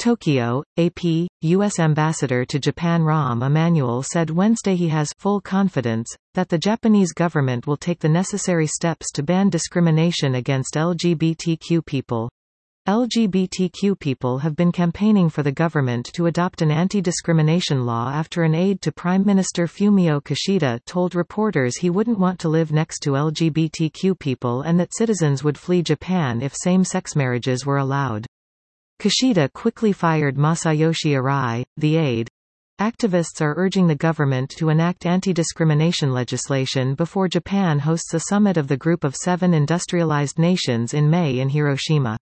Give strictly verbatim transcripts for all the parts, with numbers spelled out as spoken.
Tokyo, A P, U S Ambassador to Japan Rahm Emanuel said Wednesday he has full confidence that the Japanese government will take the necessary steps to ban discrimination against L G B T Q people. L G B T Q people have been campaigning for the government to adopt an anti-discrimination law after an aide to Prime Minister Fumio Kishida told reporters he wouldn't want to live next to L G B T Q people and that citizens would flee Japan if same-sex marriages were allowed. Kishida quickly fired Masayoshi Arai, the aide. Activists are urging the government to enact anti-discrimination legislation before Japan hosts a summit of the Group of Seven Industrialized Nations in May in Hiroshima.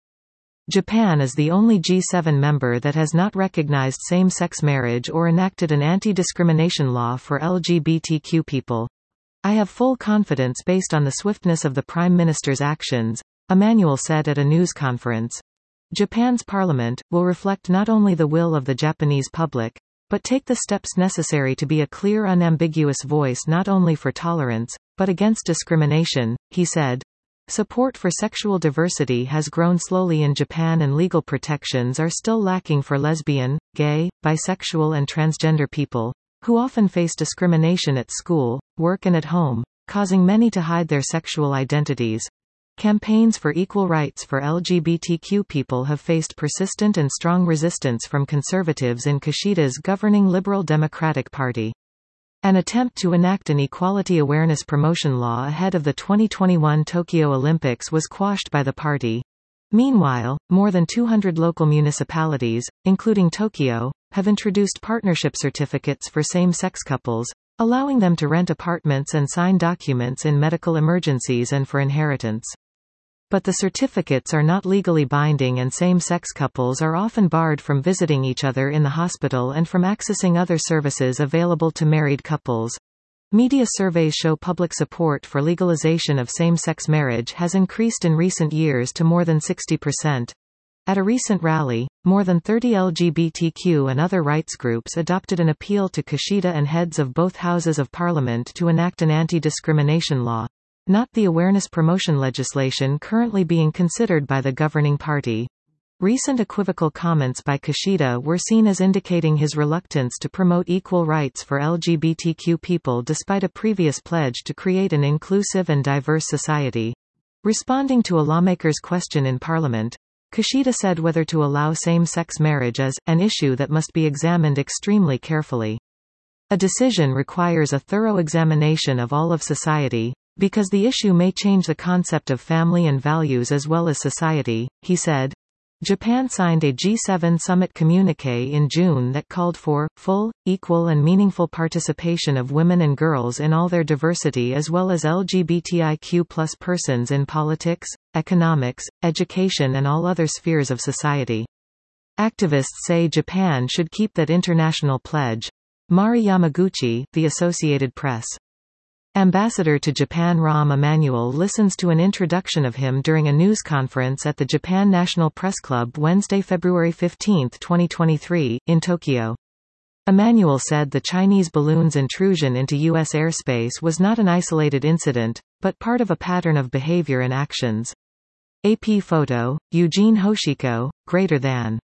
Japan is the only G seven member that has not recognized same-sex marriage or enacted an anti-discrimination law for L G B T Q people. I have full confidence based on the swiftness of the Prime Minister's actions, Emanuel said at a news conference. Japan's parliament will reflect not only the will of the Japanese public, but take the steps necessary to be a clear, unambiguous voice not only for tolerance, but against discrimination, he said. Support for sexual diversity has grown slowly in Japan and legal protections are still lacking for lesbian, gay, bisexual and transgender people, who often face discrimination at school, work and at home, causing many to hide their sexual identities. Campaigns for equal rights for L G B T Q people have faced persistent and strong resistance from conservatives in Kishida's governing Liberal Democratic Party. An attempt to enact an equality awareness promotion law ahead of the twenty twenty-one Tokyo Olympics was quashed by the party. Meanwhile, more than two hundred local municipalities, including Tokyo, have introduced partnership certificates for same-sex couples, allowing them to rent apartments and sign documents in medical emergencies and for inheritance. But the certificates are not legally binding and same-sex couples are often barred from visiting each other in the hospital and from accessing other services available to married couples. Media surveys show public support for legalization of same-sex marriage has increased in recent years to more than sixty percent. At a recent rally, more than thirty L G B T Q and other rights groups adopted an appeal to Kishida and heads of both houses of parliament to enact an anti-discrimination law, not the awareness promotion legislation currently being considered by the governing party. Recent equivocal comments by Kishida were seen as indicating his reluctance to promote equal rights for L G B T Q people despite a previous pledge to create an inclusive and diverse society. Responding to a lawmaker's question in Parliament, Kishida said whether to allow same-sex marriage is an issue that must be examined extremely carefully. A decision requires a thorough examination of all of society, because the issue may change the concept of family and values as well as society, he said. Japan signed a G seven summit communiqué in June that called for full, equal and meaningful participation of women and girls in all their diversity as well as L G B T I Q plus persons in politics, economics, education and all other spheres of society. Activists say Japan should keep that international pledge. Mari Yamaguchi, The Associated Press. Ambassador to Japan Rahm Emanuel listens to an introduction of him during a news conference at the Japan National Press Club Wednesday, February fifteenth, twenty twenty-three, in Tokyo. Emanuel said the Chinese balloon's intrusion into U S airspace was not an isolated incident, but part of a pattern of behavior and actions. A P photo, Eugene Hoshiko, greater than